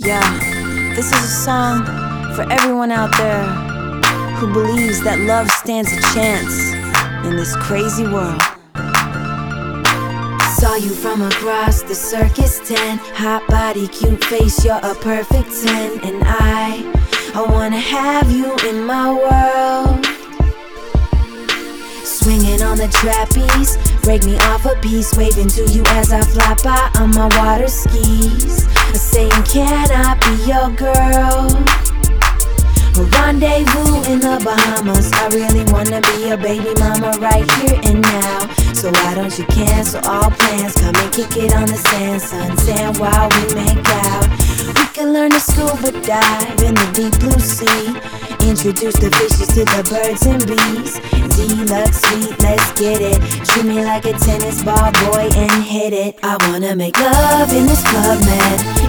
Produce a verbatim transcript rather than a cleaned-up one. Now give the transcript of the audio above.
Yeah, this is a song for everyone out there who believes that love stands a chance in this crazy world. Saw you from across the circus tent, hot body, cute face, you're a perfect ten. And I, I wanna have you in my world. Swinging on the trapeze, break me off a piece, waving to you as I fly by on my water skis. Saying, can I be your girl? A rendezvous in the Bahamas. I really wanna be your baby mama right here and now. So why don't you cancel all plans? Come and kick it on the sand, sun sand while we make out. We can learn to scuba dive in the deep blue sea. Introduce the fishes to the birds and bees. Deluxe suite, let's get it. Treat me like a tennis ball, boy, and hit it. I wanna make love in this club, man.